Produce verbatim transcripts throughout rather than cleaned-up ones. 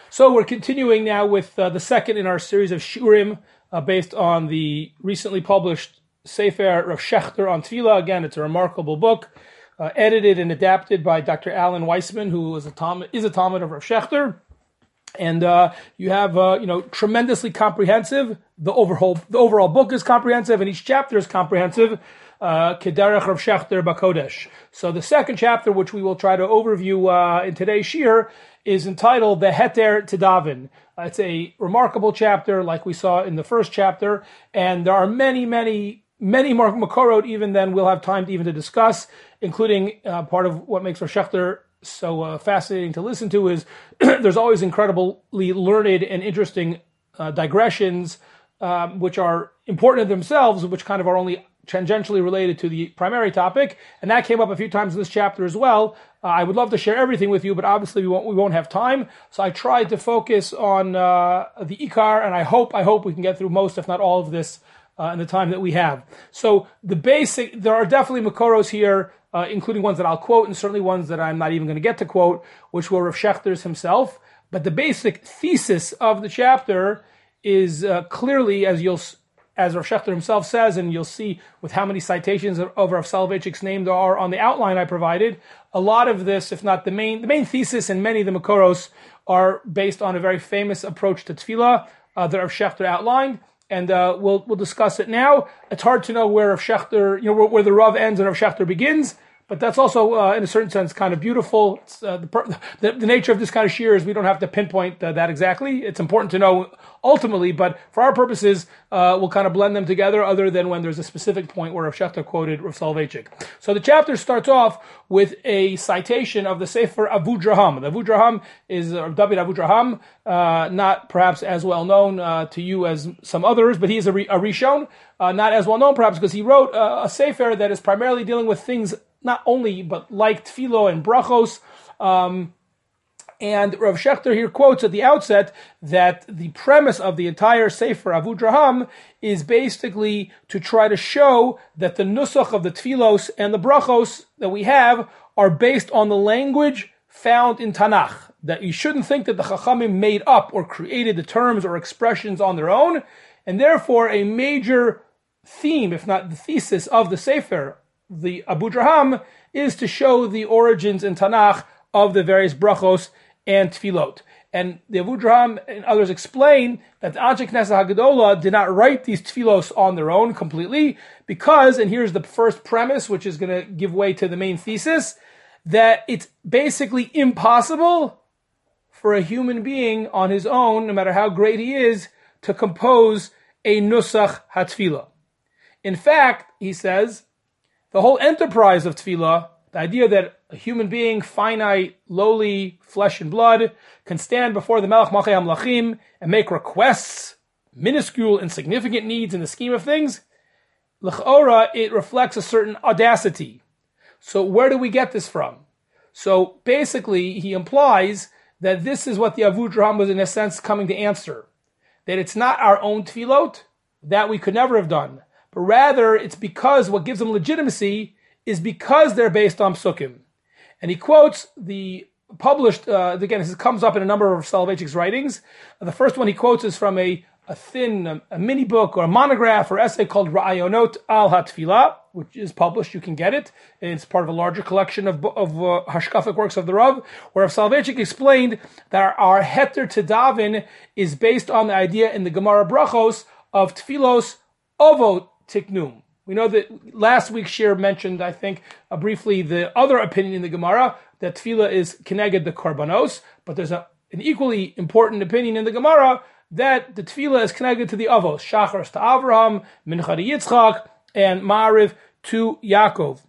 So we're continuing now with uh, the second in our series of Shurim uh, based on the recently published Sefer Rav Shechter on Tefillah. Again, it's a remarkable book, uh, edited and adapted by Doctor Alan Weissman, who is a Talmud, is a Talmud of Rav Shechter. And uh, you have, uh, you know, tremendously comprehensive. The overall, the overall book is comprehensive, and each chapter is comprehensive. Kederech Rav Shechter Bakodesh. So the second chapter, which we will try to overview uh, in today's shir, is entitled The Heter to Daven. Uh, it's a remarkable chapter, like we saw in the first chapter, and there are many, many, many more makorot even than we'll have time to even to discuss, including uh, part of what makes Rav Shechter so uh, fascinating to listen to is there's always incredibly learned and interesting uh, digressions, um, which are important in themselves, which kind of are only tangentially related to the primary topic, and that came up a few times in this chapter as well. Uh, I would love to share everything with you, but obviously we won't we won't have time. So I tried to focus on uh, the Ikar, and I hope I hope we can get through most, if not all, of this uh, in the time that we have. So the basic, there are definitely makoros here, uh, including ones that I'll quote, and certainly ones that I'm not even going to get to quote, which were Rav Shechter's himself. But the basic thesis of the chapter is uh, clearly, as you'll as Rav Shechter himself says, and you'll see with how many citations of, of Rav Soloveitchik's name there are on the outline I provided, a lot of this, if not the main, the main thesis and many of the makoros are based on a very famous approach to tefillah uh, that Rav Shechter outlined, and uh, we'll we'll discuss it now. It's hard to know where Rav Shechter, you know, where, where the Rav ends and Rav Shechter begins, but that's also, uh, in a certain sense, kind of beautiful. It's, uh, the, the, the nature of this kind of shir is we don't have to pinpoint uh, that exactly. It's important to know ultimately, but for our purposes, uh, we'll kind of blend them together other than when there's a specific point where Rav Shechter quoted Rav Soloveitchik. So the chapter starts off with a citation of the Sefer Avudraham. The Avudraham is uh, David Avudraham, uh, not perhaps as well known uh, to you as some others, but he is a, a Rishon, uh, not as well known perhaps because he wrote uh, a Sefer that is primarily dealing with things not only, but like tefillah and brachos. Um, and Rav Shechter here quotes at the outset that the premise of the entire Sefer Avudraham is basically to try to show that the nusach of the tefillos and the brachos that we have are based on the language found in Tanakh. That you shouldn't think that the Chachamim made up or created the terms or expressions on their own, and therefore a major theme, if not the thesis of the Sefer, the Avudraham, is to show the origins in Tanakh of the various brachos and tefillot. And the Avudraham and others explain that the Anshe Knesset HaGedolah did not write these tefillos on their own completely because, and here's the first premise, which is going to give way to the main thesis, that it's basically impossible for a human being on his own, no matter how great he is, to compose a nusach hatfilah. In fact, he says, the whole enterprise of tefillah, the idea that a human being, finite, lowly, flesh and blood, can stand before the Melech Malchei HaMelachim and make requests, minuscule, insignificant needs in the scheme of things, l'chora, it reflects a certain audacity. So where do we get this from? So basically, he implies that this is what the Avudraham was in a sense coming to answer. That it's not our own tefillot, that we could never have done, but rather it's because what gives them legitimacy is because they're based on psukim. And he quotes the published, uh, again, this comes up in a number of Soloveitchik's writings. The first one he quotes is from a, a thin, a, a mini book or a monograph or essay called Ra'ayonot al HaTfilah, which is published, you can get it. It's part of a larger collection of, of uh, Hashkafic works of the Rav, where Rav Soloveitchik explained that our, our heter to daven is based on the idea in the Gemara Brachos of tfilos ovo tiknum. We know that last week's shir mentioned, I think, uh, briefly the other opinion in the Gemara, that tefillah is keneged the korbanos, but there's a, an equally important opinion in the Gemara that the tefillah is connected to the avos, shachar to Avraham, mincha to Yitzchak, and ma'ariv to Yaakov.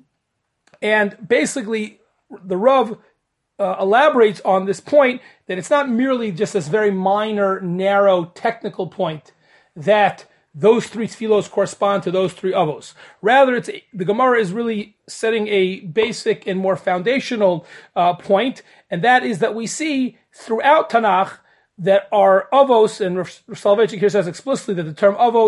And basically, the Rav uh, elaborates on this point that it's not merely just this very minor, narrow, technical point that those three tefillos correspond to those three avos. Rather, it's the Gemara is really setting a basic and more foundational uh, point, and that is that we see throughout Tanakh that our avos, and Rav Soloveitchik here says explicitly that the term avos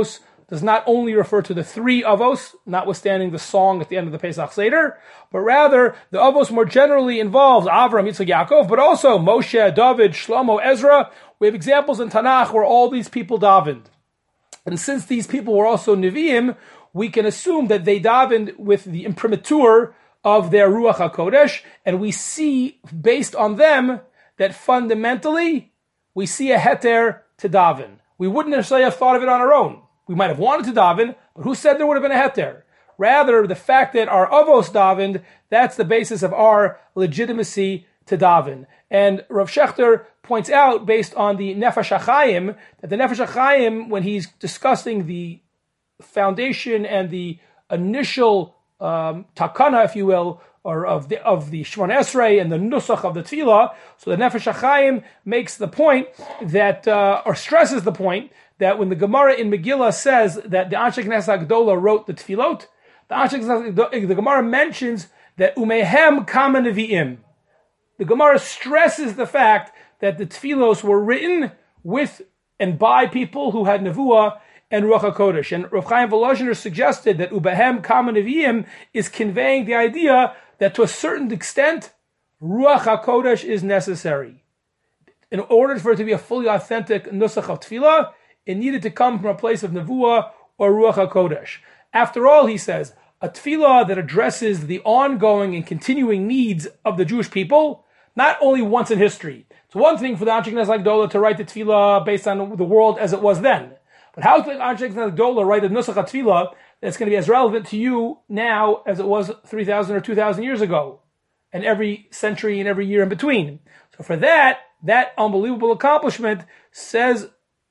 does not only refer to the three avos, notwithstanding the song at the end of the Pesach Seder, but rather the avos more generally involves Avram, Yitzchak, Yaakov, but also Moshe, David, Shlomo, Ezra. We have examples in Tanakh where all these people davened. And since these people were also Nevi'im, we can assume that they davened with the imprimatur of their Ruach HaKodesh, and we see, based on them, that fundamentally, we see a heter to daven. We wouldn't necessarily have thought of it on our own. We might have wanted to daven, but who said there would have been a heter? Rather, the fact that our avos davened, that's the basis of our legitimacy to daven. And Rav Shechter points out, based on the Nefesh HaChaim, that the Nefesh HaChaim, when he's discussing the foundation and the initial um, takana, if you will, or of the of the Shemona Esrei and the nusach of the tefillah, so the Nefesh HaChaim makes the point that, uh, or stresses the point, that when the Gemara in Megillah says that the Anshe Knesset Agdola wrote the tefillot, the Anshe Knesset, the Gemara mentions that umehem kama nevi'im. The Gemara stresses the fact that the tefillos were written with and by people who had nevuah and Ruach HaKodesh. And Rav Chaim Volozhiner suggested that ubehem kama nevi'im is conveying the idea that to a certain extent, Ruach HaKodesh is necessary. In order for it to be a fully authentic nusach of tefillah, it needed to come from a place of nevuah or Ruach HaKodesh. After all, he says, a tefillah that addresses the ongoing and continuing needs of the Jewish people, not only once in history. It's one thing for the Anshe Knesset Agdola to write the tefillah based on the world as it was then. But how can the Anshe Knesset Agdola write a nusach of tefillah that's going to be as relevant to you now as it was three thousand or two thousand years ago, and every century and every year in between? So for that, that unbelievable accomplishment, says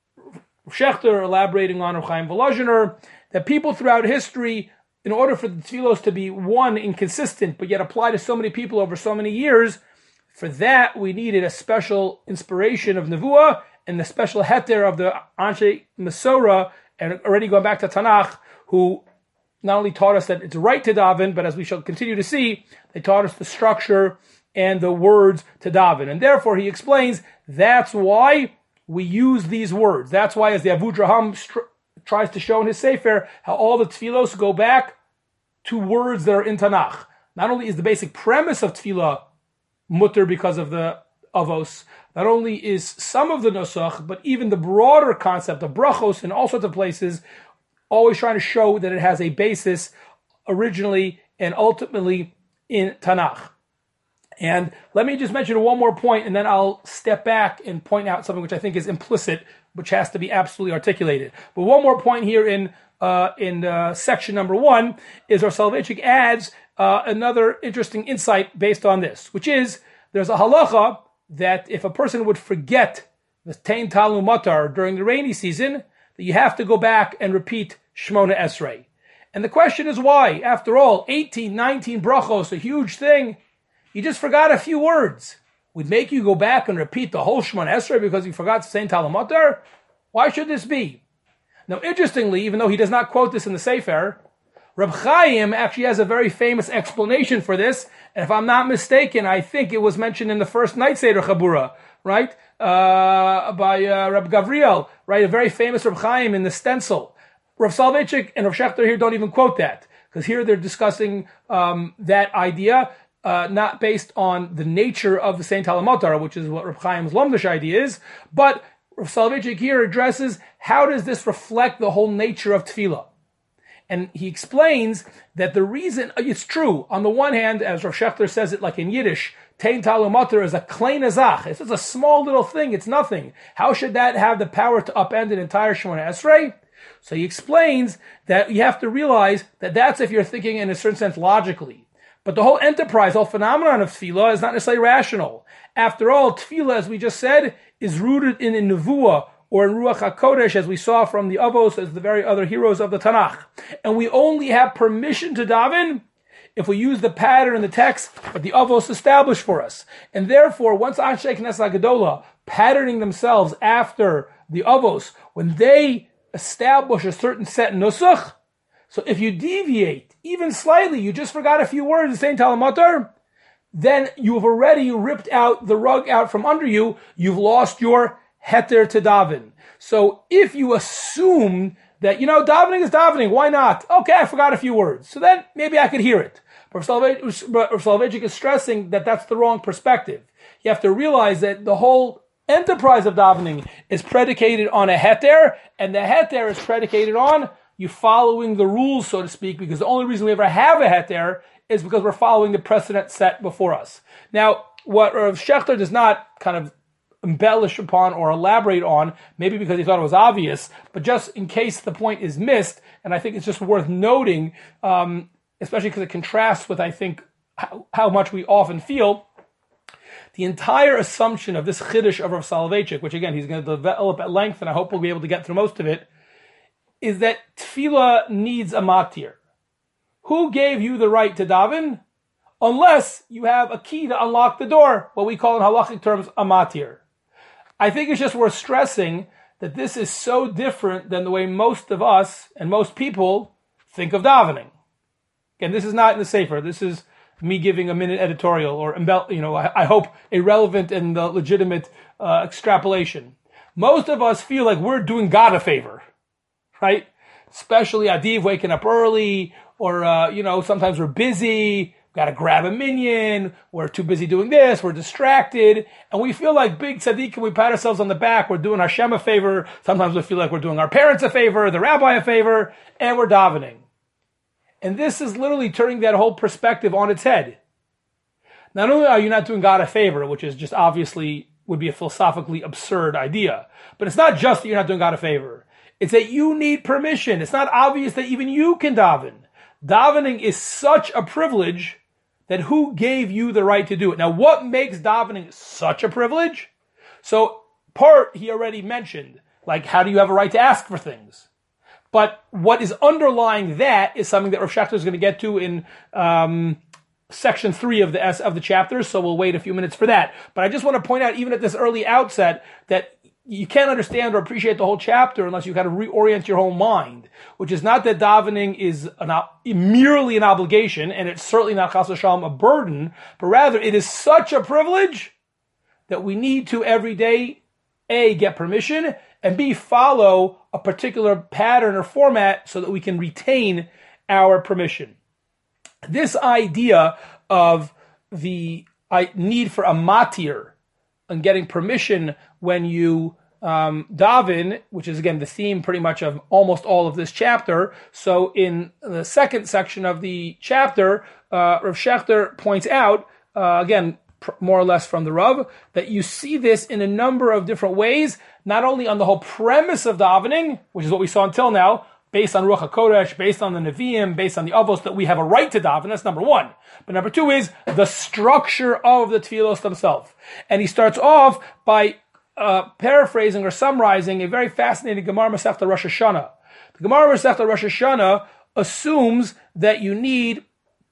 Shechter, elaborating on Rav Chaim Volozhiner, that people throughout history, in order for the tefillos to be one and consistent, but yet apply to so many people over so many years, for that we needed a special inspiration of nevuah and the special heter of the Anshe Mesorah, and already going back to Tanakh, who not only taught us that it's right to daven, but as we shall continue to see, they taught us the structure and the words to daven. And therefore, he explains, that's why we use these words. That's why, as the Avudraham str- tries to show in his Sefer, how all the tefillos go back to words that are in Tanakh. Not only is the basic premise of tefillah mutter because of the avos, not only is some of the nusach, but even the broader concept of brachos in all sorts of places, always trying to show that it has a basis originally and ultimately in Tanakh. And let me just mention one more point, and then I'll step back and point out something which I think is implicit, which has to be absolutely articulated. But one more point here in uh, in uh, section number one is our Soloveitchik adds uh, another interesting insight based on this, which is there's a halacha that if a person would forget the Tein Talmud Matar during the rainy season, that you have to go back and repeat Shemona Esrei. And the question is why? After all, eighteen, nineteen brachos, a huge thing. You just forgot a few words. Would make you go back and repeat the whole Shemona Esrei because you forgot to say Talmud Matar? Why should this be? Now, interestingly, even though he does not quote this in the Sefer, Reb Chaim actually has a very famous explanation for this. And if I'm not mistaken, I think it was mentioned in the first Night Seder Chabura, right? Uh, by uh, Reb Gavriel, right? A very famous Reb Chaim in the stencil. Rav Soloveitchik and Rav Shechter here don't even quote that, because here they're discussing um, that idea, uh, not based on the nature of the Saint Talmud Matar, which is what Reb Chaim's Lomdish idea is, but Rav Soloveitchik here addresses how does this reflect the whole nature of tefillah. And he explains that the reason, it's true, on the one hand, as Rav Shechter says it like in Yiddish, Tein Talmud Matar is a klein azach. It's just a small little thing, it's nothing. How should that have the power to upend an entire Shemona Esrei? So he explains that you have to realize that that's if you're thinking in a certain sense logically. But the whole enterprise, the whole phenomenon of tefillah is not necessarily rational. After all, tefillah, as we just said, is rooted in a nevuah, or in Ruach HaKodesh, as we saw from the Avos, as the very other heroes of the Tanakh. And we only have permission to daven if we use the pattern in the text that the Avos established for us. And therefore, once Anshe Knesset Gedola, patterning themselves after the Avos, when they establish a certain set nusach, so if you deviate, even slightly, you just forgot a few words in Saint Talmud Matar, then you've already ripped out the rug out from under you, you've lost your heter to daven. So if you assume that, you know, davening is davening. Why not? Okay, I forgot a few words. So then maybe I could hear it. But Rav Soloveitchik is stressing that that's the wrong perspective. You have to realize that the whole enterprise of davening is predicated on a heter, and the heter is predicated on you following the rules, so to speak, because the only reason we ever have a heter is because we're following the precedent set before us. Now, what Rav Shechter does not kind of embellish upon or elaborate on, maybe because he thought it was obvious, but just in case the point is missed, and I think it's just worth noting, um, especially because it contrasts with, I think, how, how much we often feel, the entire assumption of this chiddush of Rav Soloveitchik, which again, he's going to develop at length, and I hope we'll be able to get through most of it, is that tefillah needs a matir. Who gave you the right to daven? Unless you have a key to unlock the door, what we call in halachic terms a matir. I think it's just worth stressing that this is so different than the way most of us and most people think of davening. Again, this is not in the Sefer. This is me giving a minute editorial, or, you know, I, I hope a relevant and uh, legitimate uh, extrapolation. Most of us feel like we're doing God a favor, right? Especially Adiv waking up early, or, uh, you know, sometimes we're busy, got to grab a minyan, we're too busy doing this, we're distracted, and we feel like big tzaddikim, we pat ourselves on the back, we're doing Hashem a favor, sometimes we feel like we're doing our parents a favor, the rabbi a favor, and we're davening. And this is literally turning that whole perspective on its head. Not only are you not doing God a favor, which is just obviously would be a philosophically absurd idea, but it's not just that you're not doing God a favor. It's that you need permission. It's not obvious that even you can daven. Davening is such a privilege that who gave you the right to do it? Now, what makes davening such a privilege? So, part he already mentioned, like how do you have a right to ask for things? But what is underlying that is something that Rav Shechter is going to get to in um, section three of the S of the chapter. So we'll wait a few minutes for that. But I just want to point out, even at this early outset, that you can't understand or appreciate the whole chapter unless you kind of reorient your whole mind, which is not that davening is an, merely an obligation, and it's certainly not chas v'shalom a burden, but rather it is such a privilege that we need to every day, A, get permission, and B, follow a particular pattern or format so that we can retain our permission. This idea of the need for a matir and getting permission when you um, daven, which is again the theme pretty much of almost all of this chapter. So in the second section of the chapter, uh, Rav Shechter points out, uh, again, pr- more or less from the Rav, that you see this in a number of different ways, not only on the whole premise of davening, which is what we saw until now, based on Ruach HaKodesh, based on the Nevi'im, based on the Avos, that we have a right to daven. That's number one. But number two is the structure of the tefillos themselves. And he starts off by uh, paraphrasing or summarizing a very fascinating Gemara Masechta Rosh Hashanah. The Gemara Masechta Rosh Hashanah assumes that you need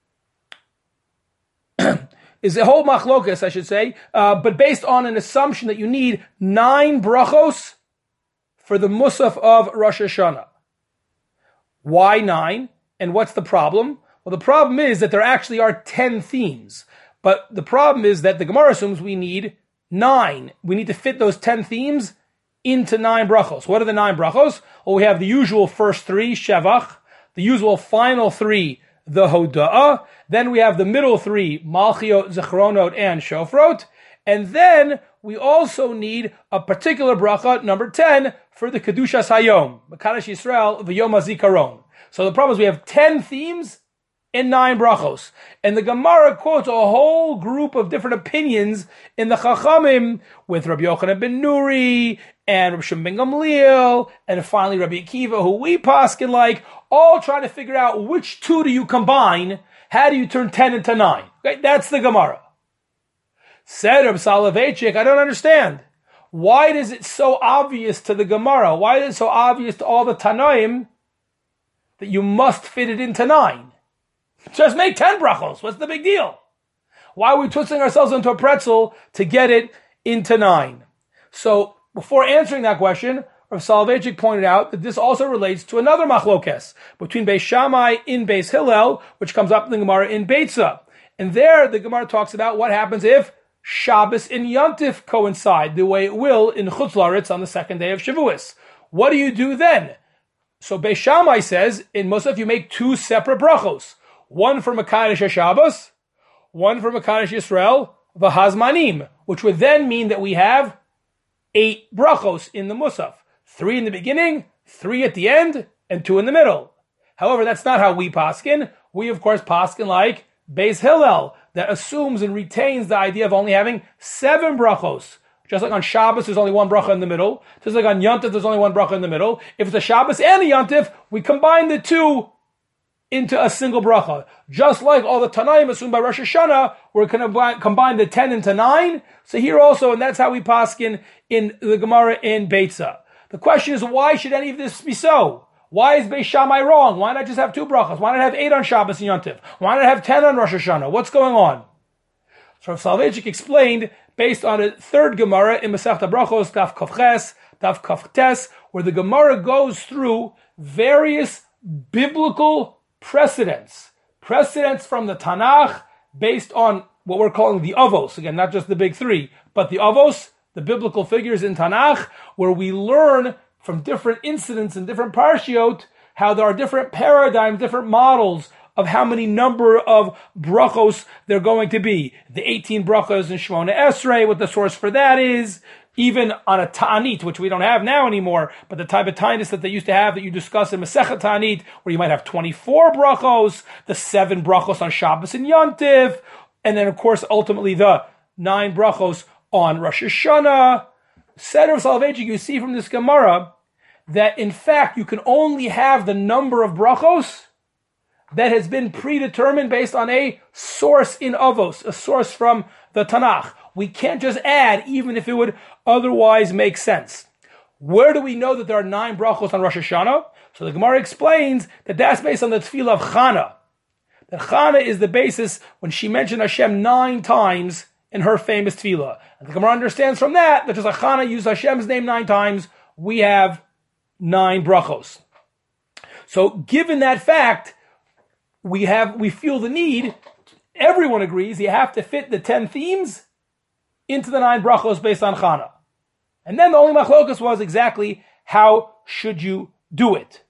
is a whole machlokas, I should say, uh, but based on an assumption that you need nine brachos for the Musaf of Rosh Hashanah. Why nine? And what's the problem? Well, the problem is that there actually are ten themes. But the problem is that the Gemara assumes we need nine. We need to fit those ten themes into nine brachos. What are the nine brachos? Well, we have the usual first three, Shevach, the usual final three, the Hoda'ah. Then we have the middle three, Malchiot, Zechronot, and Shofrot. And then we also need a particular bracha, number ten, for the Kedushas Hayom, Mekadosh Yisrael, the Yom HaZikaron. So the problem is we have ten themes in nine brachos. And the Gemara quotes a whole group of different opinions in the Chachamim with Rabbi Yochanan ben Nuri and Rabbi Shimon ben Gamliel and finally Rabbi Akiva, who we paskin like, all trying to figure out which two do you combine. How do you turn ten into nine? Okay, that's the Gemara. Said Rav Soloveitchik, I don't understand. Why is it so obvious to the Gemara? Why is it so obvious to all the Tanoim that you must fit it into nine? Just make ten brachos. What's the big deal? Why are we twisting ourselves into a pretzel to get it into nine? So, before answering that question, Rav Soloveitchik pointed out that this also relates to another machlokes between Beis Shammai in Beis Hillel, which comes up in the Gemara in Beitza. And there, the Gemara talks about what happens if Shabbos and Yontif coincide the way it will in Chutz La'aretz on the second day of Shavuos. What do you do then? So Beis Shammai says, in Musaf you make two separate brachos. One for Mekadosh HaShabbos, one for Mekadosh Yisrael, v'hazmanim, which would then mean that we have eight brachos in the Musaf. Three in the beginning, three at the end, and two in the middle. However, that's not how we paskin. We, of course, paskin like Beis Hillel, that assumes and retains the idea of only having seven brachos. Just like on Shabbos, there's only one bracha in the middle. Just like on Yontif, there's only one bracha in the middle. If it's a Shabbos and a Yontif, we combine the two into a single bracha. Just like all the Tanaim assumed by Rosh Hashanah, we're going to combine the ten into nine. So here also, and that's how we paskin in the Gemara in Beitza. The question is, why should any of this be so? Why is Beis Shammai wrong? Why not just have two brachas? Why not have eight on Shabbos and Yontif? Why not have ten on Rosh Hashanah? What's going on? So Rav Soloveitchik explained, based on a third Gemara in Masechta Brachos, Daf Kaf Ches, Daf Kaf Tes, where the Gemara goes through various biblical precedents. Precedents from the Tanakh based on what we're calling the Avos. Again, not just the big three, but the Avos, the biblical figures in Tanakh, where we learn from different incidents and different parshiot how there are different paradigms, different models of how many number of brachos they're going to be. The eighteen brachos in Shemona Esrei, what the source for that is, even on a Ta'anit, which we don't have now anymore, but the type of Ta'anit that they used to have that you discuss in Masechet Ta'anit, where you might have twenty-four brachos, the seven brachos on Shabbos and Yontif, and then of course ultimately the nine brachos on Rosh Hashanah. Said Rav Soloveitchik, you see from this Gemara that in fact you can only have the number of brachos that has been predetermined based on a source in Avos, a source from the Tanakh. We can't just add, even if it would otherwise make sense. Where do we know that there are nine brachos on Rosh Hashanah? So the Gemara explains that that's based on the tefillah of Chana. That Chana is the basis when she mentioned Hashem nine times in her famous tefillah. And the Gemara understands from that that just like Chana used Hashem's name nine times, we have nine brachos. So given that fact, we have we feel the need, everyone agrees, you have to fit the ten themes into the nine brachos based on Chana. And then the only machlokas was exactly how should you do it.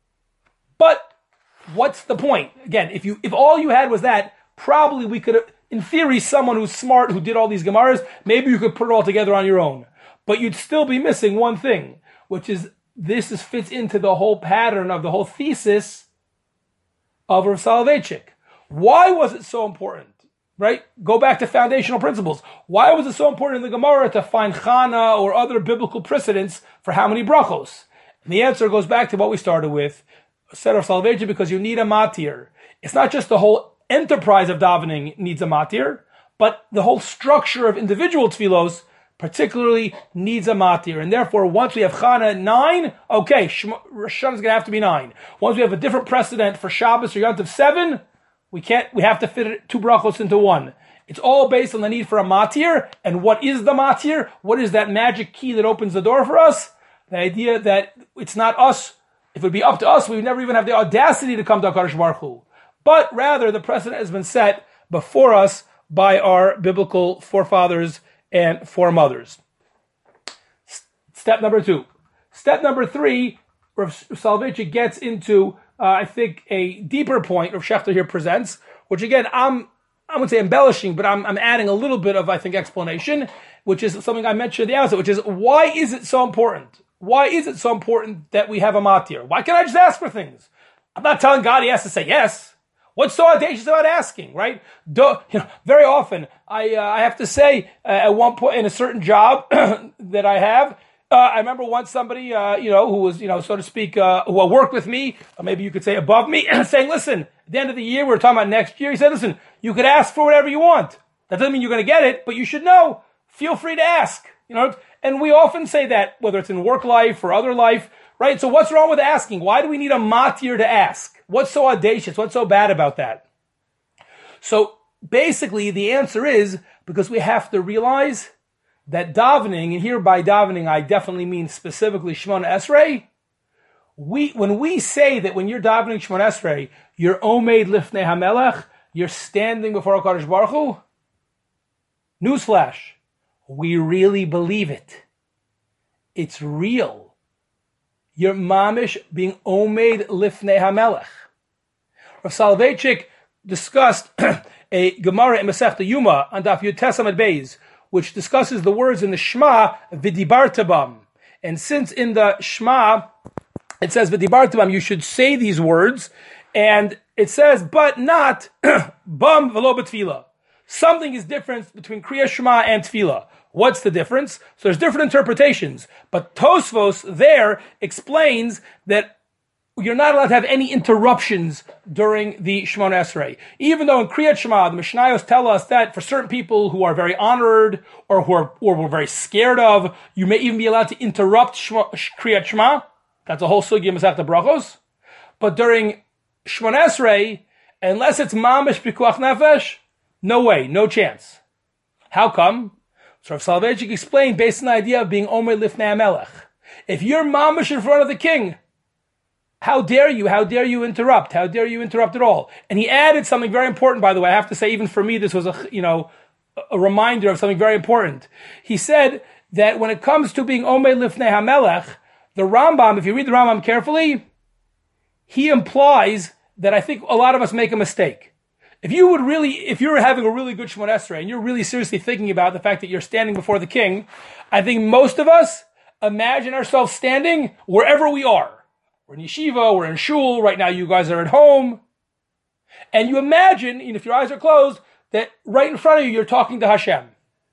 But what's the point? Again, if you if all you had was that, probably we could have, in theory, someone who's smart, who did all these Gemaras, maybe you could put it all together on your own. But you'd still be missing one thing, which is this is, fits into the whole pattern of the whole thesis of Rav Soloveitchik. Why was it so important? Right? Go back to foundational principles. Why was it so important in the Gemara to find Chana or other biblical precedents for how many brachos? And the answer goes back to what we started with, said Rav Soloveitchik, because you need a matir. It's not just the whole enterprise of davening needs a matir, but the whole structure of individual tefillos particularly needs a matir. And therefore, once we have Chana at nine, okay, Rosh Hashanah is going to have to be nine. Once we have a different precedent for Shabbos or Yontif seven, we can't, we have to fit it, two brachos into one. It's all based on the need for a matir. And what is the matir? What is that magic key that opens the door for us? The idea that it's not us. If it would be up to us, we would never even have the audacity to come to HaKadosh Baruch Hu. But rather, the precedent has been set before us by our biblical forefathers and foremothers. Step number two. Step number three, Rav Soloveitchik gets into, uh, I think, a deeper point Rav Shechter here presents, which again, I'm, I wouldn't say embellishing, but I'm, I'm adding a little bit of, I think, explanation, which is something I mentioned at the outset, which is, why is it so important? Why is it so important that we have a matir? Why can't I just ask for things? I'm not telling God he has to say yes. What's so audacious about asking, right? Do, you know, very often, I uh, I have to say, uh, at one point in a certain job that I have, uh, I remember once somebody, uh, you know, who was, you know, so to speak, uh, who worked with me, or maybe you could say above me, saying, listen, at the end of the year, we we're talking about next year, he said, listen, you could ask for whatever you want. That doesn't mean you're going to get it, but you should know. Feel free to ask, you know, and we often say that, whether it's in work life or other life, right? So what's wrong with asking? Why do we need a matir to ask? What's so audacious? What's so bad about that? So basically the answer is because we have to realize that davening, and here by davening I definitely mean specifically Shemona Esrei, we, when we say that when you're davening Shemona Esrei, you're Omeid Lifnei HaMelech, you're standing before HaKadosh Baruch Hu, newsflash, we really believe it. It's real. you're mamish being omed lifnei hamelech. Rav Soloveitchik discussed a Gemara in Masechta Yuma on Daf Yud Tes Amud Beis, which discusses the words in the Shema, v'dibarta bam. And since in the Shema, it says v'dibarta bam, you should say these words, and it says, but not bam v'lo b'tfila. Something is different between Kriya Shema and Tefillah. What's the difference? So there's different interpretations, but Tosfos there explains that you're not allowed to have any interruptions during the Shemona Esrei. Even though in Kriyat Shema, the Mishnayos tell us that for certain people who are very honored or who are or were very scared of, you may even be allowed to interrupt Shema, Kriyat Shema. That's a whole sugya Masechta Brachos. But during Shemona Esrei, unless it's mamish pikuach nefesh, no way, no chance. How come? So Rav Soloveitchik explained based on the idea of being Omer Lifnei HaMelech. If you're mamish in front of the king, how dare you, how dare you interrupt? How dare you interrupt at all? And he added something very important, by the way. I have to say, even for me, this was a, you know, a reminder of something very important. He said that when it comes to being Omer Lifnei HaMelech, the Rambam, if you read the Rambam carefully, he implies that I think a lot of us make a mistake. If you would really, if you're having a really good Shemona Esrei and you're really seriously thinking about the fact that you're standing before the king, I think most of us imagine ourselves standing wherever we are. We're in yeshiva, we're in shul, right now you guys are at home. And you imagine, and if your eyes are closed, that right in front of you, you're talking to Hashem.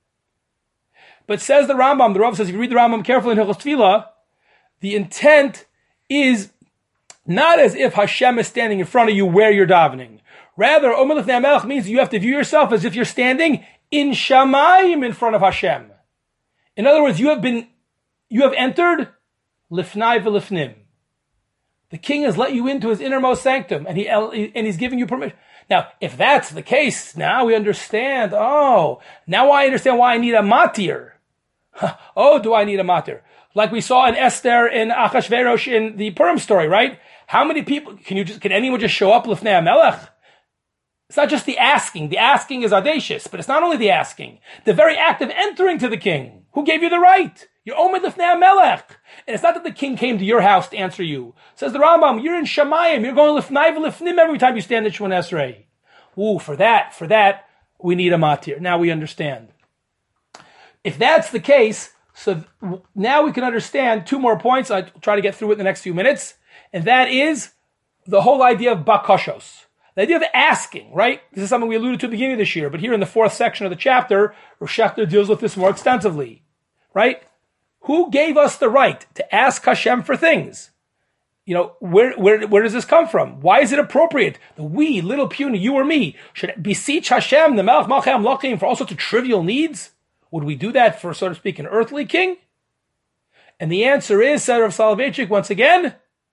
But says the Rambam, the Rav says, if you read the Rambam carefully in Hilchos Tefillah, the intent is not as if Hashem is standing in front of you where you're davening. Rather, Omer Lifnei HaMelech means you have to view yourself as if you're standing in Shamayim in front of Hashem. In other words, you have been, you have entered Lifnai v'Lifnim. The king has let you into his innermost sanctum, and he and he's giving you permission. Now, if that's the case, now we understand. Oh, now I understand why I need a matir. Oh, do I need a matir? Like we saw in Esther and Achashverosh in the Purim story, right? How many people can you just? Can anyone just show up Lifnei HaMelech? It's not just the asking. The asking is audacious, but it's not only the asking. The very act of entering to the king. Who gave you the right? You're Omer Lifnei HaMelech. And it's not that the king came to your house to answer you. Says the Rambam, you're in Shamayim. You're going Lifnai v'Lifnim every time you stand at Shemona Esrei. Ooh, for that, for that, we need a matir. Now we understand. If that's the case, so now we can understand two more points. I'll try to get through it in the next few minutes. And that is the whole idea of bakashos. The idea of asking, right? This is something we alluded to at the beginning of this year, but here in the fourth section of the chapter, Rav Shechter deals with this more extensively, right? Who gave us the right to ask Hashem for things? You know, where, where, where does this come from? Why is it appropriate that we, little puny, you or me, should beseech Hashem, the Melech Malchei Amlochim, for all sorts of trivial needs? Would we do that for, so to speak, an earthly king? And the answer is, said Rav Soloveitchik once again,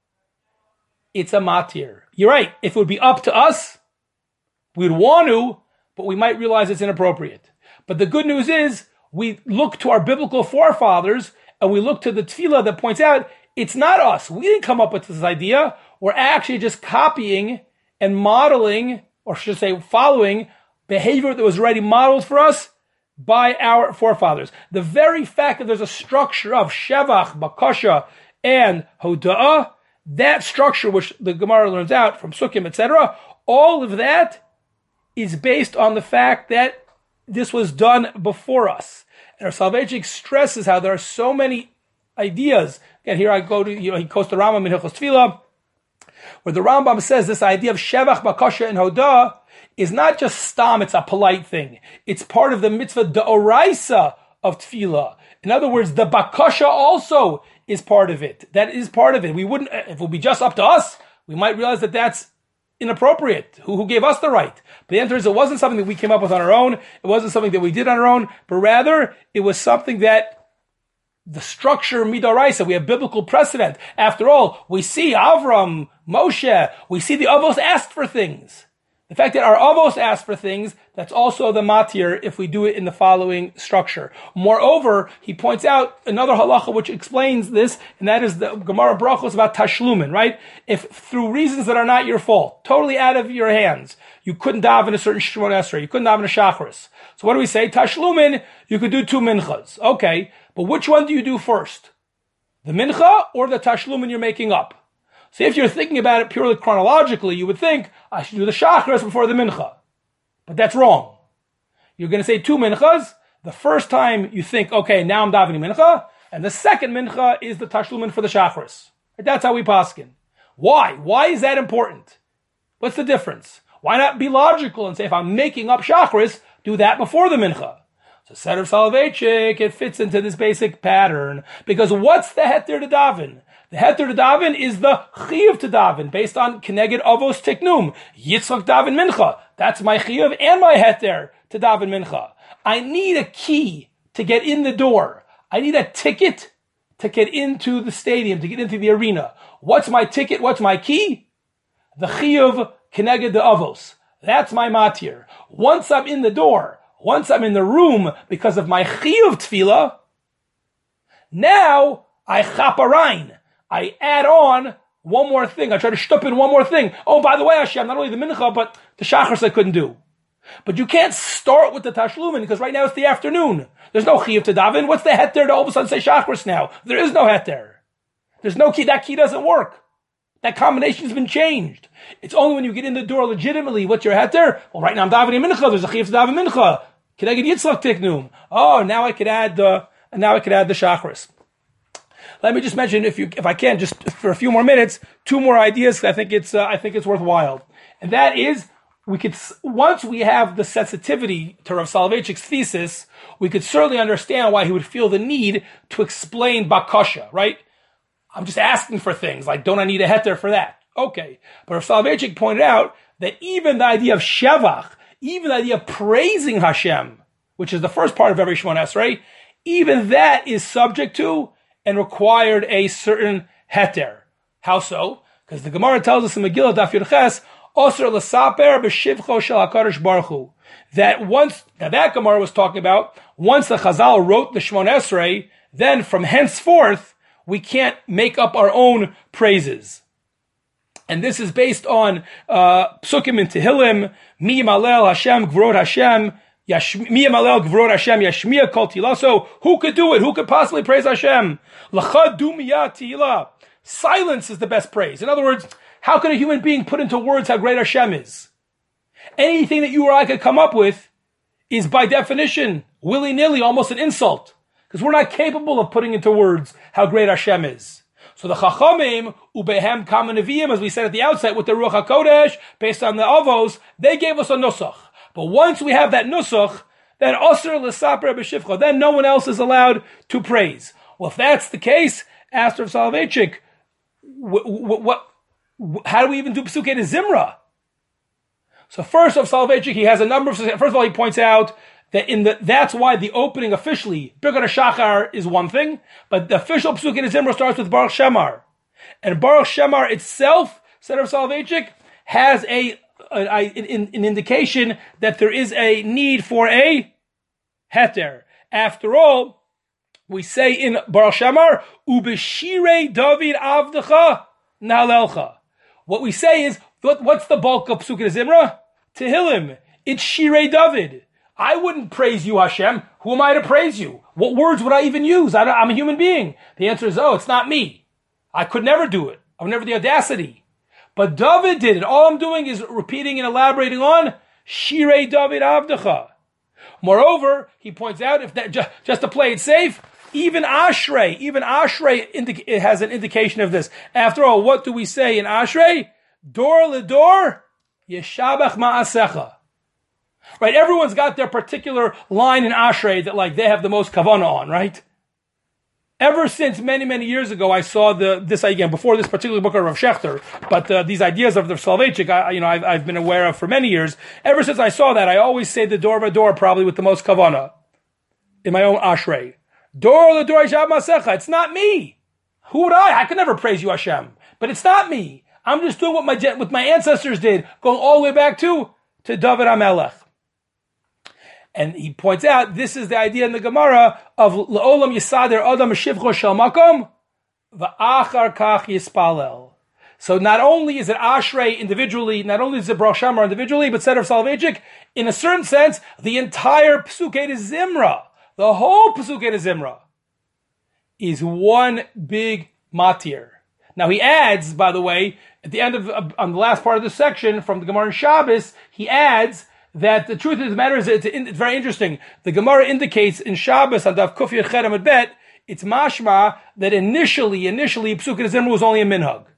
it's a matir. You're right. If it would be up to us, we'd want to, but we might realize it's inappropriate. But the good news is, we look to our biblical forefathers, and we look to the tefillah that points out, it's not us. We didn't come up with this idea. We're actually just copying and modeling, or should I say following, behavior that was already modeled for us by our forefathers. The very fact that there's a structure of shevach, bakasha, and hoda'ah, that structure which the Gemara learns out from Sukkim, et cetera, all of that is based on the fact that this was done before us. And our Soloveitchik stresses how there are so many ideas. Again, here I go to, you know, he goes to Rambam in Hilchos Tefillah, where the Rambam says this idea of Shevach, Bakasha, and Hodah is not just stam, it's a polite thing. It's part of the mitzvah d'oraisa of Tefillah. In other words, the Bakasha also is part of it. That is part of it. We wouldn't, if it would be just up to us, we might realize that that's inappropriate. Who, who gave us the right? But the answer is it wasn't something that we came up with on our own. It wasn't something that we did on our own, but rather it was something that the structure midoraisa, we have biblical precedent. After all, we see Avram, Moshe, we see the Avos asked for things. The fact that our Avos asked for things, that's also the matir if we do it in the following structure. Moreover, he points out another halacha which explains this, and that is the Gemara Brachos about tashlumin, right? If through reasons that are not your fault, totally out of your hands, you couldn't daven a certain Shemona Esrei, you couldn't daven a Shacharis. So what do we say? Tashlumin, you could do two minchas. Okay, but which one do you do first? The mincha or the tashlumin you're making up. So if you're thinking about it purely chronologically, you would think, I should do the shachris before the mincha. But that's wrong. You're going to say two minchas. The first time you think, okay, now I'm davening mincha, and the second mincha is the tashlumin for the shachris. That's how we paskin. Why? Why is that important? What's the difference? Why not be logical and say, if I'm making up shachris, do that before the mincha? So Seder Soloveitchik, it fits into this basic pattern. Because what's the heter to daven? The heter to daven is the chiyuv to daven, based on Keneged Avos Tiknum. Yitzchak daven mincha. That's my chiyuv and my heter to daven mincha. I need a key to get in the door. I need a ticket to get into the stadium, to get into the arena. What's my ticket? What's my key? The chiyuv Keneged the Avos. That's my matir. Once I'm in the door, once I'm in the room because of my chiyuv tefillah, now I chaparain. I add on one more thing. I try to shtup in one more thing. Oh, by the way, Hashem, not only the mincha, but the shachris I couldn't do. But you can't start with the tashlumin because right now it's the afternoon. There's no chiyuv to daven. What's the heter to all of a sudden say shachris now? There is no heter. There's no key. That key doesn't work. That combination's been changed. It's only when you get in the door legitimately, what's your heter? Well, right now I'm davening mincha. There's a chiyuv to daven mincha. Can I get yitzchak tiknum? Oh, now I could add the, and now I could add the shachris. Let me just mention, if you, if I can, just for a few more minutes, two more ideas. I think it's, uh, I think it's worthwhile, and that is, we could, once we have the sensitivity to Rav Soloveitchik's thesis, we could certainly understand why he would feel the need to explain bakasha. Right? I'm just asking for things like, don't I need a heter for that? Okay, but Rav Soloveitchik pointed out that even the idea of shevach, even the idea of praising Hashem, which is the first part of every Shemona Esrei, even that is subject to and required a certain heter. How so? Because the Gemara tells us in Megillah Daf Yud Ches, Osir l'saper b'shivcho shel HaKadosh Baruch Hu, that once, now that Gemara was talking about, once the Chazal wrote the Shemona Esrei, then from henceforth, we can't make up our own praises. And this is based on uh, Psukim in Tehillim, Mi Yimalel Hashem Gvorot Hashem, Mi Yimalel Gvorot Hashem Yashmiya Kol Tila. So who could do it? Who could possibly praise Hashem? L'chad Dumiyah Tila. Silence is the best praise. In other words, how can a human being put into words how great Hashem is? Anything that you or I could come up with is by definition, willy-nilly, almost an insult. Because we're not capable of putting into words how great Hashem is. So the Chachamim, Ubehem Kama Neviim, as we said at the outset, with the Ruach HaKodesh, based on the Avos, they gave us a nusach. But once we have that nusach, then Osir L'Saper B'Shivcha, then no one else is allowed to praise. Well, if that's the case, asked Rav Soloveitchik, what, what, what, how do we even do Pesukei de Zimra? So first, Rav Soloveitchik, he has a number of, first of all, he points out that in the, that's why the opening officially, Birkat HaShachar is one thing, but the official Pesukei de Zimra starts with Baruch Shemar. And Baruch Shemar itself, said Rav Soloveitchik, has a, a, a an, an indication that there is a need for a heter. After all, we say in Baruch Shemar, Ubeshirei David Avdecha Nalelcha. What we say is, what, what's the bulk of Pesukei de Zimra? Tehillim. It's Shirei David. I wouldn't praise you, Hashem. Who am I to praise you? What words would I even use? I I'm a human being. The answer is, oh, it's not me. I could never do it. I would never have the audacity. But David did it. All I'm doing is repeating and elaborating on Shirei David Avdecha. Moreover, he points out, if that just, just to play it safe, even Ashrei, even Ashrei indica- it has an indication of this. After all, what do we say in Ashrei? Dor ledor, yeshabach ma'asecha. Right, everyone's got their particular line in Ashrei that like they have the most kavanah on, right? Ever since many, many years ago, I saw the this again before this particular book of Rav Shechter, but uh, these ideas of the Soloveitchik, I, you know, I've, I've been aware of for many years. Ever since I saw that, I always say the Dor Vador probably with the most kavanah in my own Ashrei. Dor ledor yeshav masecha. It's not me. Who would I? I could never praise you, Hashem, but it's not me. I'm just doing what my what my ancestors did, going all the way back to to David HaMelech. And he points out, this is the idea in the Gemara of L'olam Yisader Adam Shivcho Shel Makom V'achar Kach Yispalel. So not only is it Ashrei individually, not only is it Baruch Shemar individually, but Seder Soloveitchik, in a certain sense, the entire Pesukei de Zimra, the whole Pesukei de Zimra, is one big matir. Now he adds, by the way, at the end of, uh, on the last part of this section from the Gemara in Shabbos, he adds that the truth of the matter is it's, it's very interesting. The Gemara indicates in Shabbos on Daf Kuf Yud Chet Amud Bet, it's mashma that initially, initially Psukkah Zimra was only a minhag.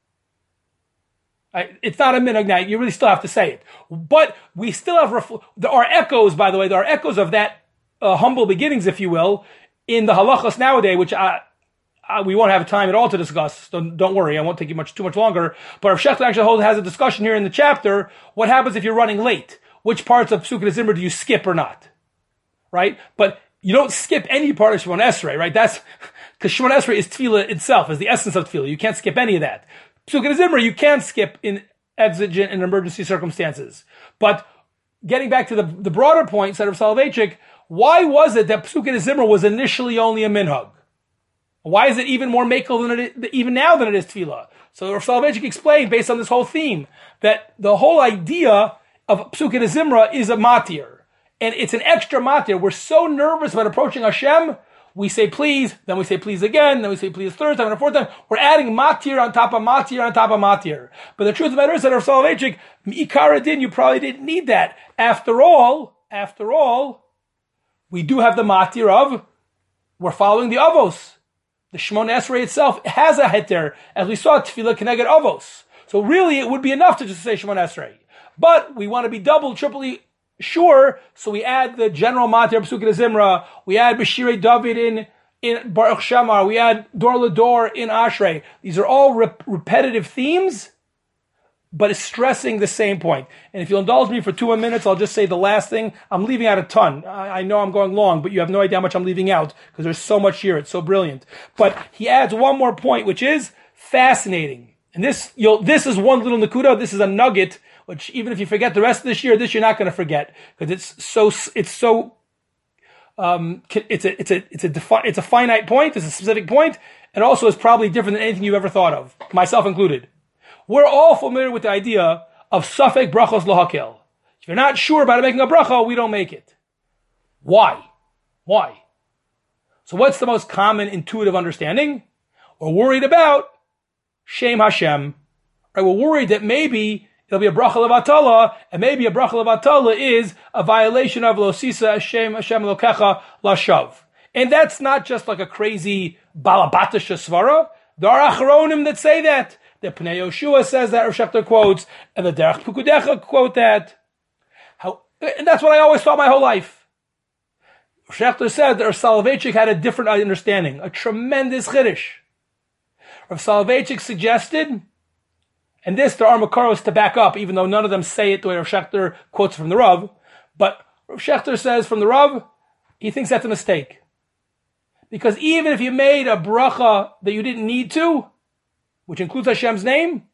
It's not a minhag now. You really still have to say it, but we still have ref- there are echoes. By the way, there are echoes of that uh, humble beginnings, if you will, in the halachas nowadays, which I. Uh, we won't have time at all to discuss. Don't, don't worry, I won't take you much too much longer. But Rav Shechter actually holds, has a discussion here in the chapter. What happens if you're running late? Which parts of Psukkah Zimra do you skip or not? Right? But you don't skip any part of Shemon Esrei, right? That's because Shemon Esrei is tefillah itself, is the essence of tefillah. You can't skip any of that. Psukkah Zimra you can skip in exigent and emergency circumstances. But getting back to the, the broader point, said Rav Soloveitchik, why was it that Psukkah Zimra was initially only a minhag? Why is it even more makel than it is, even now than it is tefillah? So Rav Soloveitchik explained, based on this whole theme, that the whole idea of Psukkah Zimra is a matir. And it's an extra matir. We're so nervous about approaching Hashem, we say please, then we say please again, then we say please a third time and a fourth time. We're adding matir on top of matir on top of matir. But the truth of the matter is that Rav Soloveitchik, Ikara din, you probably didn't need that. After all, after all, we do have the matir of, we're following the avos. The Shemon Esrei itself has a heter, as we saw, tefillah keneged avos. So really, it would be enough to just say Shemon Esrei. But we want to be double, triply sure, so we add the general matir of Psukkah Zimra, we add B'shirei David in, in Baruch Shamar, we add Dor Lador in Ashrei. These are all rep- repetitive themes, but it's stressing the same point. And if you'll indulge me for two more minutes, I'll just say the last thing. I'm leaving out a ton. I, I know I'm going long, but you have no idea how much I'm leaving out because there's so much here. It's so brilliant. But he adds one more point, which is fascinating. And this, you'll, this is one little nakuda. This is a nugget, which even if you forget the rest of this year, this you're not going to forget because it's so, it's so, um, it's a, it's a, it's a, defi- it's a finite point. It's a specific point, and also is probably different than anything you've ever thought of, myself included. We're all familiar with the idea of Safek Brachos Lohakel. If you're not sure about making a bracha, we don't make it. Why? Why? So what's the most common intuitive understanding? We're worried about Shem Hashem. Right? We're worried that maybe it'll be a bracha levatala, and maybe a bracha levatala is a violation of Lo Sisa Hashem Hashem Lokecha Lashav. And that's not just like a crazy balabatasha svara. There are achronim that say that. The Pnei Yoshua says that, Rav Shechter quotes, and the Derech Pukudecha quote that. How, and that's what I always thought my whole life. Rav Shechter said that Rav Soloveitchik had a different understanding, a tremendous chiddush. Rav Soloveitchik suggested, and this there are makaros to back up, even though none of them say it the way Rav Shechter quotes from the Rav, but Rav Shechter says from the Rav, he thinks that's a mistake. Because even if you made a bracha that you didn't need to, which includes Hashem's name,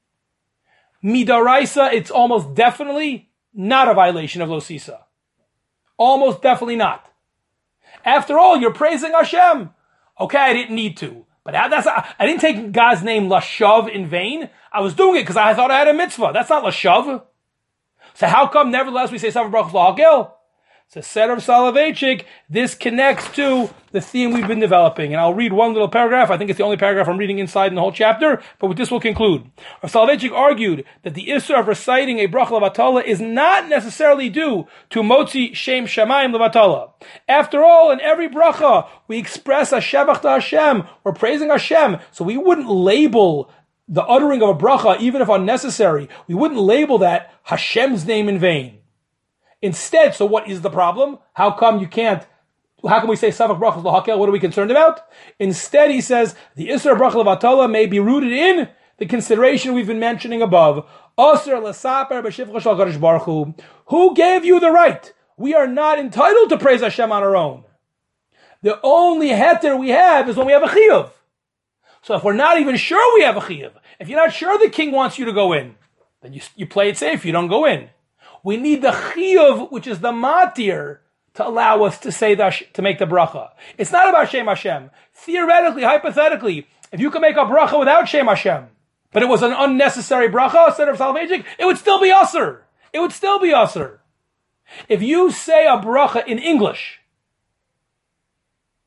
midaraisa, it's almost definitely not a violation of Lo Sisa. Almost definitely not. After all, you're praising Hashem. Okay, I didn't need to. But that's I didn't take God's name Lashav in vain. I was doing it because I thought I had a mitzvah. That's not Lashav. So how come nevertheless we say Savar Baruch Lahagel? So said Rav Soloveitchik, this connects to the theme we've been developing. And I'll read one little paragraph. I think it's the only paragraph I'm reading inside in the whole chapter, but with this we'll conclude. Rav Soloveitchik argued that the issur of reciting a bracha levatala is not necessarily due to motzi shem shamayim levatala. After all, in every bracha, we express a shevach to Hashem. We're praising Hashem. So we wouldn't label the uttering of a bracha, even if unnecessary, we wouldn't label that Hashem's name in vain. Instead, so what is the problem? How come you can't, how can we say Savach Brachas L'Hakel? What are we concerned about? Instead, he says, the Isra Bracha L'Vatala may be rooted in the consideration we've been mentioning above. Asr L'Saper B'Shivcha Shal Kadosh Baruch Hu. Who gave you the right? We are not entitled to praise Hashem on our own. The only heter we have is when we have a chiyuv. So if we're not even sure we have a chiyuv, if you're not sure the king wants you to go in, then you, you play it safe, you don't go in. We need the chiyuv, which is the matir, to allow us to say the, to make the bracha. It's not about Shem Hashem. Theoretically, hypothetically, if you can make a bracha without Shem Hashem, but it was an unnecessary bracha instead of Soloveitchik, it would still be usher. It would still be usher. If you say a bracha in English,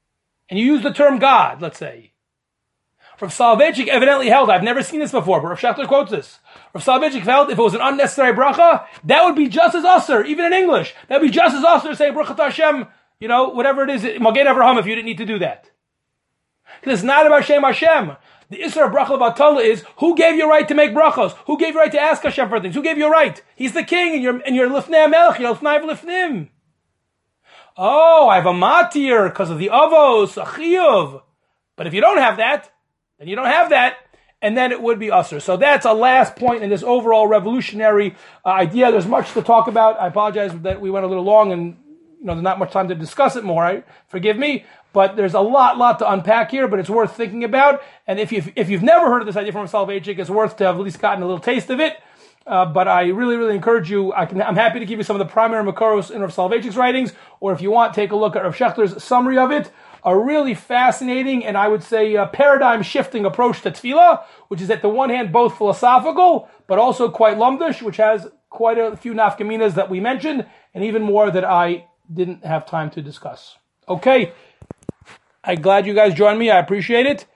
and you use the term God, let's say, Rav Soloveitchik evidently held, I've never seen this before, but Rav Shechter quotes this. Rav Soloveitchik held if it was an unnecessary bracha, that would be just as usher, even in English. That would be just as usher to say Baruch Atah Hashem, you know, whatever it is, Magen Avraham, if you didn't need to do that. Because it's not about Shem Hashem. The Isra of Bracha Vatala is, who gave you a right to make brachos? Who gave you a right to ask Hashem for things? Who gave you a right? He's the king, and you're, and you're Lifnei HaMelech, you're Lifnei Lifnim. Oh, I have a matir because of the avos, a chiyuv. But if you don't have that, then you don't have that, and then it would be usher. So that's a last point in this overall revolutionary uh, idea. There's much to talk about. I apologize that we went a little long, and you know there's not much time to discuss it more. Right? Forgive me, but there's a lot, lot to unpack here. But it's worth thinking about. And if you if you've never heard of this idea from Soloveitchik, it's worth to have at least gotten a little taste of it. Uh, but I really, really encourage you. I can, I'm happy to give you some of the primary Makoros in Rav Soloveitchik's writings, or if you want, take a look at Rav Shechter's summary of it. A really fascinating and I would say a paradigm-shifting approach to tefillah, which is at the one hand both philosophical, but also quite lumdish, which has quite a few nafkaminas that we mentioned, and even more that I didn't have time to discuss. Okay, I'm glad you guys joined me. I appreciate it.